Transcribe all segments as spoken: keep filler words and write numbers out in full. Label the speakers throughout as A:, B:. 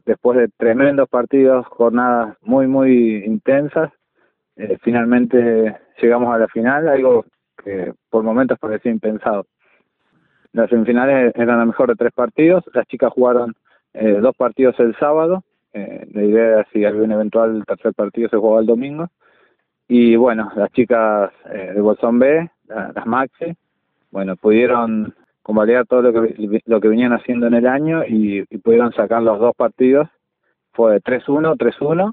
A: después de tremendos partidos, jornadas muy, muy intensas, eh, finalmente llegamos a la final, algo que por momentos parecía impensado. Las semifinales eran la mejor de tres partidos, las chicas jugaron eh, dos partidos el sábado, eh, la idea era si había un eventual tercer partido se jugaba el domingo, y bueno, las chicas eh, de Bolsón B, la, las Maxi, bueno, pudieron convalidar todo lo que lo que venían haciendo en el año y, y pudieron sacar los dos partidos. Fue tres uno, tres uno.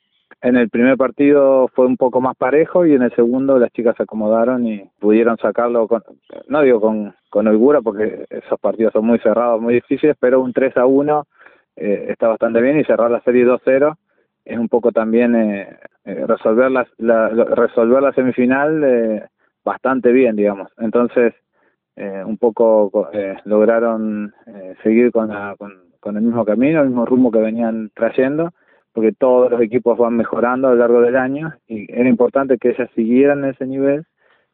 A: En el primer partido fue un poco más parejo y en el segundo las chicas se acomodaron y pudieron sacarlo, con, no digo con, con holgura porque esos partidos son muy cerrados, muy difíciles, pero un tres a uno eh, está bastante bien, y cerrar la serie dos cero es un poco también eh, eh, resolver, la, la, resolver la semifinal eh, bastante bien, digamos. Entonces, Eh, un poco eh, lograron eh, seguir con, la, con, con el mismo camino, el mismo rumbo que venían trayendo, porque todos los equipos van mejorando a lo largo del año y era importante que ellas siguieran ese nivel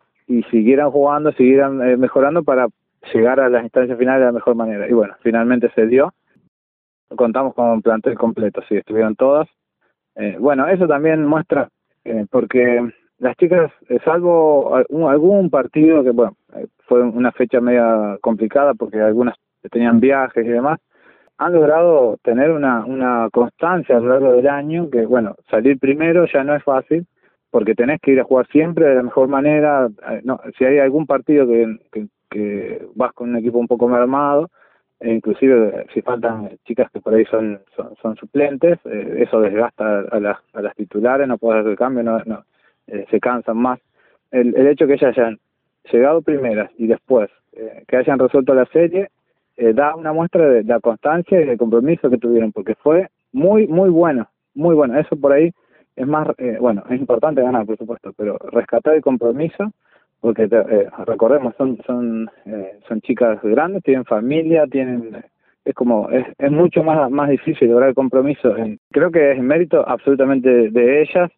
A: y siguieran jugando, siguieran eh, mejorando para llegar a las instancias finales de la mejor manera. Y bueno, finalmente se dio. Contamos con un plantel completo, sí, estuvieron todas. Eh, bueno, eso también muestra, eh, porque las chicas, eh, salvo algún, algún partido que, bueno, eh, fue una fecha media complicada porque algunas tenían viajes y demás, han logrado tener una, una constancia a lo largo del año que, bueno, salir primero ya no es fácil porque tenés que ir a jugar siempre de la mejor manera. Eh, no, si hay algún partido que, que, que vas con un equipo un poco más armado, e inclusive si faltan chicas que por ahí son son, son suplentes, eh, eso desgasta a las, a las titulares, no puedes hacer el cambio, no, no eh, se cansan más. El, el hecho que ellas hayan llegado primeras y después eh, que hayan resuelto la serie eh, da una muestra de la constancia y del compromiso que tuvieron, porque fue muy, muy bueno, muy bueno. Eso por ahí es más, eh, bueno, es importante ganar, por supuesto, pero rescatar el compromiso, porque eh, recordemos, son son eh, son chicas grandes, tienen familia, tienen, es como, es, es mucho más más difícil lograr el compromiso. En, creo que es mérito absolutamente de, de ellas.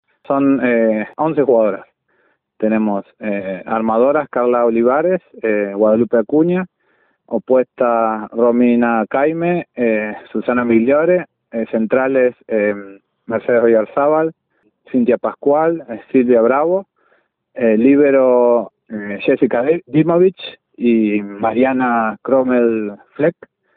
A: Son eh, once jugadoras. Tenemos eh, armadoras, Carla Olivares, eh, Guadalupe Acuña, opuesta Romina Caime, eh, Susana Migliore, eh, centrales eh, Mercedes Oyarzábal, Cintia Pascual, eh, Silvia Bravo, eh, líbero eh, Jessica Dimovich y Mariana Cromel Fleck,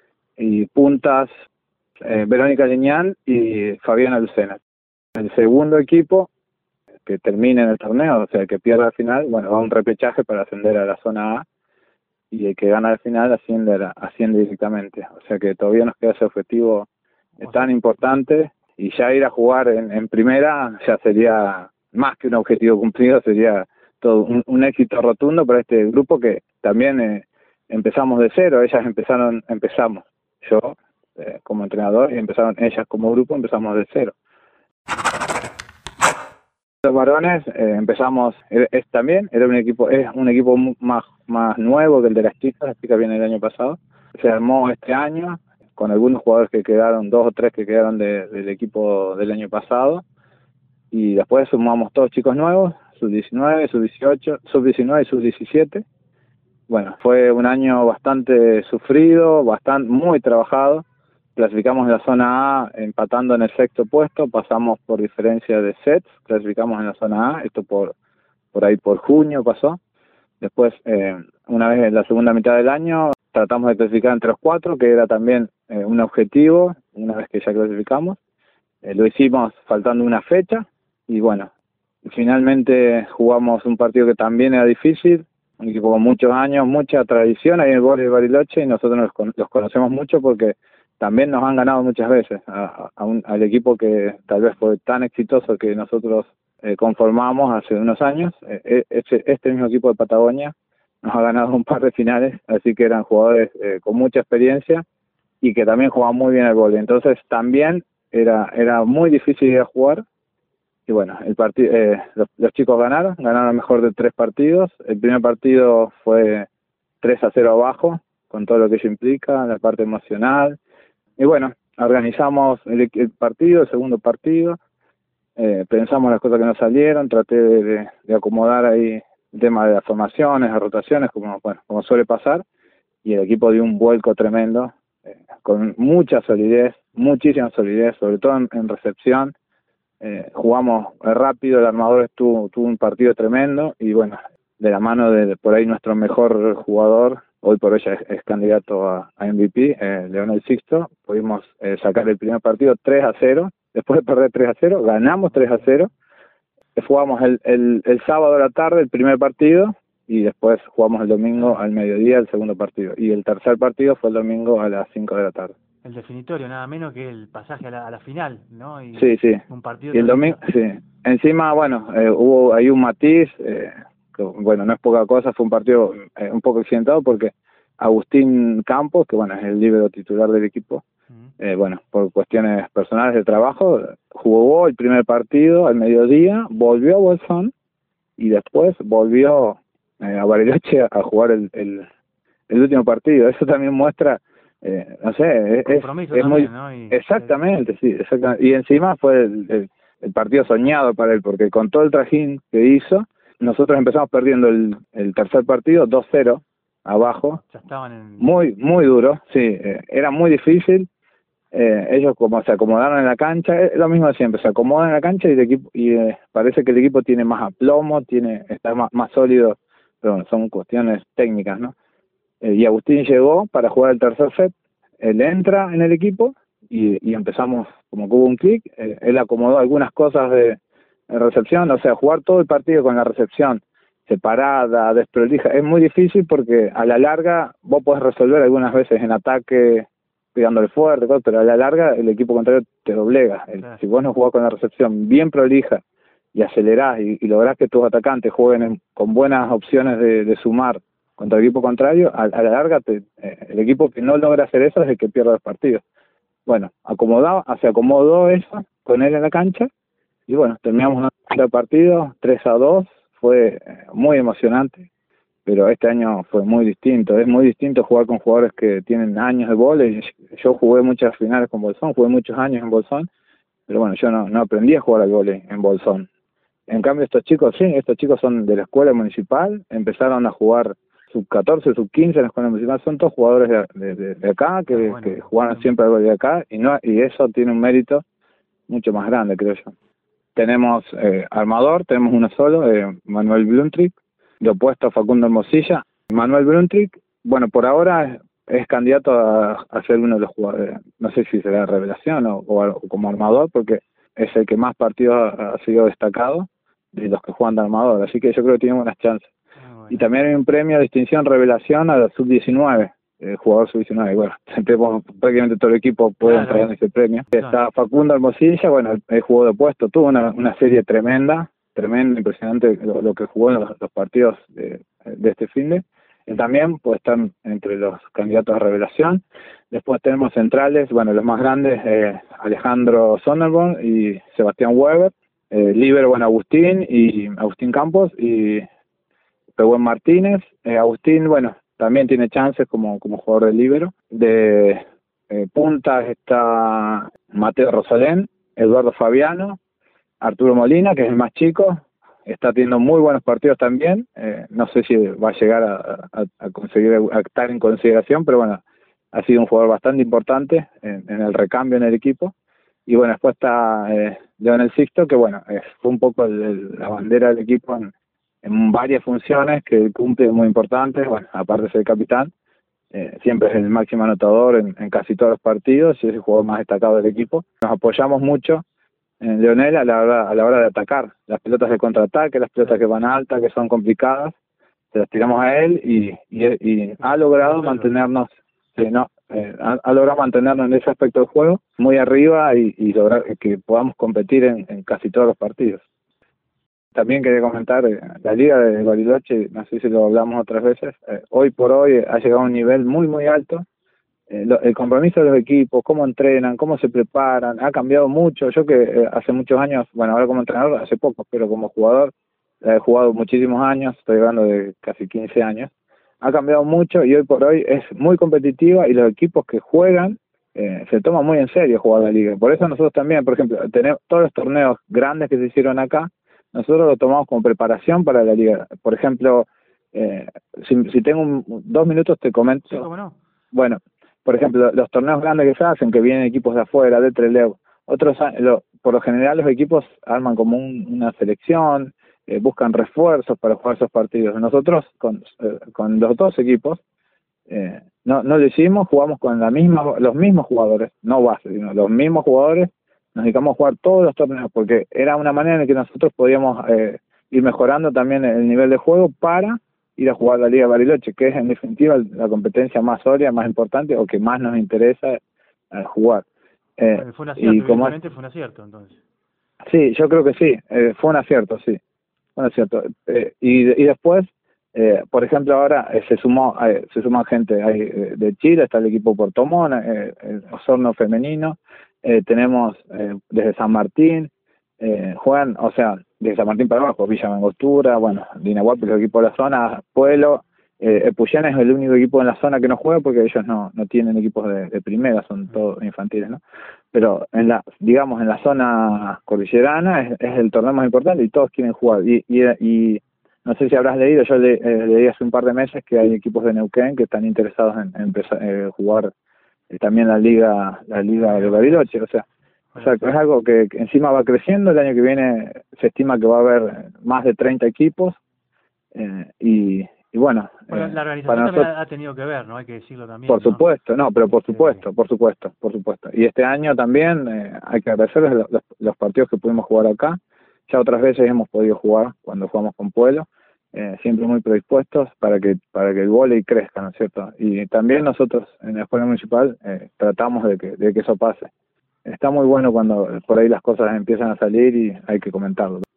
A: y puntas eh, Verónica Liñán y Fabiana Lucena. El segundo equipo que termine en el torneo, o sea, el que pierda al final, bueno, va a un repechaje para ascender a la zona A, y el que gana al final asciende, la, asciende directamente. O sea que todavía nos queda ese objetivo tan importante, y ya ir a jugar en, en primera ya sería más que un objetivo cumplido, sería todo un, un éxito rotundo para este grupo que también eh, empezamos de cero. Ellas empezaron, empezamos, yo eh, como entrenador, y empezaron ellas como grupo, empezamos de cero. Los varones eh, empezamos, es, es también, era un equipo, es un equipo más, más nuevo que el de las chicas. Las chicas vienen el año pasado, se armó este año con algunos jugadores que quedaron, dos o tres que quedaron de, del equipo del año pasado, y después sumamos todos chicos nuevos, sub diecinueve, sub dieciocho, sub diecinueve y sub diecisiete. Bueno, fue un año bastante sufrido, bastante muy trabajado. Clasificamos en la zona A empatando en el sexto puesto, pasamos por diferencia de sets, clasificamos en la zona A, esto por por ahí por junio pasó. Después, eh, una vez en la segunda mitad del año, tratamos de clasificar entre los cuatro, que era también eh, un objetivo, una vez que ya clasificamos. Eh, lo hicimos faltando una fecha, y bueno, finalmente jugamos un partido que también era difícil, un equipo con muchos años, mucha tradición ahí en el Boris de Bariloche, y nosotros los, los conocemos mucho porque también nos han ganado muchas veces a, a un, al equipo que tal vez fue tan exitoso que nosotros eh, conformamos hace unos años. Eh, este, este mismo equipo de Patagonia nos ha ganado un par de finales, así que eran jugadores eh, con mucha experiencia y que también jugaban muy bien al vóley. Entonces también era era muy difícil ir a jugar. Y bueno, el partido, eh, los, los chicos ganaron, ganaron el mejor de tres partidos. El primer partido fue tres a cero abajo, con todo lo que ello implica, la parte emocional. Y bueno, organizamos el, el partido, el segundo partido, eh, pensamos las cosas que nos salieron, traté de, de, de acomodar ahí el tema de las formaciones, las rotaciones, como bueno, como suele pasar, y el equipo dio un vuelco tremendo. eh, con mucha solidez, muchísima solidez, sobre todo en, en recepción. Eh, jugamos rápido, el armador estuvo, tuvo un partido tremendo y bueno, de la mano de por ahí nuestro mejor jugador, hoy por hoy es, es candidato a, a M V P, eh, Leonel Sixto, pudimos eh, sacar el primer partido tres a cero, después de perder tres a cero, ganamos tres a cero, jugamos el, el, el sábado a la tarde el primer partido y después jugamos el domingo al mediodía el segundo partido, y el tercer partido fue el domingo a las cinco de la tarde.
B: El definitorio, nada menos que el pasaje a la, a la final, ¿no? Y
A: sí, sí.
B: Un partido
A: y el domingo, sí. Encima, bueno, eh, hubo ahí un matiz, eh, que, bueno, no es poca cosa, fue un partido eh, un poco accidentado porque Agustín Campos, que bueno, es el líbero titular del equipo, uh-huh. eh, bueno, por cuestiones personales de trabajo, jugó el primer partido al mediodía, volvió a Bolsón y después volvió eh, a Bariloche a jugar el, el, el último partido. Eso también muestra... Eh, no sé, es, es, es muy... ¿no? Y, exactamente, sí, exactamente. Y encima fue el, el, el partido soñado para él, porque con todo el trajín que hizo, nosotros empezamos perdiendo el, el tercer partido dos cero, abajo.
B: Ya estaban en...
A: Muy, muy duro, sí, eh, era muy difícil. Eh, ellos como se acomodaron en la cancha, es lo mismo de siempre, se acomodan en la cancha y el equipo y eh, parece que el equipo tiene más aplomo, tiene está más, más sólido, pero bueno, son cuestiones técnicas, ¿no? Y Agustín llegó para jugar el tercer set, él entra en el equipo y, y empezamos, como que hubo un clic, eh, él acomodó algunas cosas de, de recepción, o sea, jugar todo el partido con la recepción separada, desprolija, es muy difícil porque a la larga vos podés resolver algunas veces en ataque, pegándole fuerte, pero a la larga el equipo contrario te doblega. El, si vos no jugás con la recepción bien prolija y acelerás y, y lográs que tus atacantes jueguen en, con buenas opciones de, de sumar contra el equipo contrario, a, a la larga te, eh, el equipo que no logra hacer eso es el que pierde los partidos. Bueno, acomodado, se acomodó eso con él en la cancha y bueno, terminamos el partido tres a dos, fue eh, muy emocionante, pero este año fue muy distinto, es muy distinto jugar con jugadores que tienen años de vóley. Yo jugué muchas finales con Bolsón, jugué muchos años en Bolsón, pero bueno, yo no, no aprendí a jugar al vóley en Bolsón. En cambio estos chicos, sí, estos chicos son de la escuela municipal, empezaron a jugar sub catorce, sub quince en la escuela municipal, son todos jugadores de, de, de acá, que, bueno, que jugaron siempre algo de acá, y no y eso tiene un mérito mucho más grande, creo yo. Tenemos eh, armador, tenemos uno solo, eh, Manuel Blumtrick, de opuesto a Facundo Hermosilla. Manuel Blumtrick, bueno, por ahora es, es candidato a, a ser uno de los jugadores, no sé si será revelación o, o, o como armador, porque es el que más partidos ha, ha sido destacado de los que juegan de armador, así que yo creo que tiene buenas chances. Y también hay un premio de distinción revelación a la sub diecinueve, el jugador sub diecinueve. Bueno, tenemos, prácticamente todo el equipo puede claro. entrar en ese premio. Claro. Está Facundo Hermosilla, bueno, el juego de opuesto, tuvo una, una serie tremenda, tremenda, impresionante lo, lo que jugó en los, los partidos de, de este finde. Y también pues están entre los candidatos a revelación. Después tenemos centrales, bueno, los más grandes, eh, Alejandro Sonderborn y Sebastián Weber. Eh, líbero, bueno, Agustín y Agustín Campos y Pehuen Martínez. eh, Agustín, bueno, también tiene chances como, como jugador de líbero. De eh, puntas está Mateo Rosalén, Eduardo Fabiano, Arturo Molina, que es el más chico, está teniendo muy buenos partidos también. Eh, no sé si va a llegar a, a, a conseguir a estar en consideración, pero bueno, ha sido un jugador bastante importante en, en el recambio en el equipo. Y bueno, después está eh, Leonel Sixto, que bueno, eh, fue un poco el, el, la bandera del equipo en, en varias funciones que cumple muy importantes. Bueno, aparte de ser capitán, eh, siempre es el máximo anotador en, en casi todos los partidos y es el jugador más destacado del equipo. Nos apoyamos mucho en Leonel a la hora, a la hora de atacar. Las pelotas de contraataque, las pelotas que van altas, que son complicadas, se las tiramos a él y, y, y ha logrado mantenernos, sí, no, eh, ha, ha logrado mantenernos en ese aspecto del juego muy arriba y, y lograr que podamos competir en, en casi todos los partidos. También quería comentar, eh, la Liga de Bariloche, no sé si lo hablamos otras veces, eh, hoy por hoy ha llegado a un nivel muy muy alto. Eh, lo, el compromiso de los equipos, cómo entrenan, cómo se preparan, ha cambiado mucho. Yo que eh, hace muchos años, bueno, ahora como entrenador hace poco, pero como jugador he jugado muchísimos años, estoy hablando de casi quince años, ha cambiado mucho y hoy por hoy es muy competitiva y los equipos que juegan eh, se toman muy en serio jugar la liga. Por eso nosotros también, por ejemplo, tenemos todos los torneos grandes que se hicieron acá, nosotros lo tomamos como preparación para la liga. Por ejemplo, eh, si, si tengo un, dos minutos te comento.
B: Sí, ¿cómo no?
A: Bueno, por ejemplo, los torneos grandes que se hacen, que vienen equipos de afuera, de Trelew, otros, lo, por lo general los equipos arman como un, una selección, eh, buscan refuerzos para jugar esos partidos. Nosotros, con, eh, con los dos equipos, eh, no, no lo hicimos, jugamos con la misma, los mismos jugadores, no base, sino los mismos jugadores, nos dedicamos a jugar todos los torneos, porque era una manera en que nosotros podíamos eh, ir mejorando también el nivel de juego para ir a jugar la Liga Bariloche, que es en definitiva la competencia más sólida, más importante o que más nos interesa eh, jugar.
B: Eh, bueno, fue un acierto,
A: y como
B: evidentemente fue un acierto entonces.
A: Sí, yo creo que sí, eh, fue un acierto, sí, fue un acierto. Eh, y, y después, eh, por ejemplo, ahora eh, se sumó eh, se suma gente hay, eh, de Chile, está el equipo Puerto Montt, eh, el Osorno femenino, eh, tenemos eh, desde San Martín, eh, juegan, o sea, desde San Martín para abajo, Villa Mangostura, bueno, Dinahuapi, el equipo de la zona, Pueblo, eh, Epuyén es el único equipo en la zona que no juega porque ellos no, no tienen equipos de, de primera, son todos infantiles, ¿no? Pero en la, digamos, en la zona cordillerana es, es el torneo más importante y todos quieren jugar. Y, y, y no sé si habrás leído, yo le, eh, leí hace un par de meses que hay equipos de Neuquén que están interesados en, en empezar eh, jugar eh, también la liga la liga de Bariloche, o sea, o sea, que es algo que, que encima va creciendo. El año que viene se estima que va a haber más de treinta equipos eh, y, y bueno,
B: bueno
A: eh,
B: la organización
A: para
B: también
A: nosotros,
B: ha tenido que ver, ¿no? Hay que decirlo también,
A: por
B: ¿no?
A: supuesto, no, pero por
B: Este...
A: supuesto, por supuesto, por supuesto. Y este año también eh, hay que agradecerles los, los, los partidos que pudimos jugar acá. Ya otras veces hemos podido jugar cuando jugamos con Pueblo, eh, siempre muy predispuestos para que para que el vóley crezca, ¿no es cierto? Y también nosotros en la escuela municipal eh, tratamos de que, de que eso pase. Está muy bueno cuando por ahí las cosas empiezan a salir y hay que comentarlo.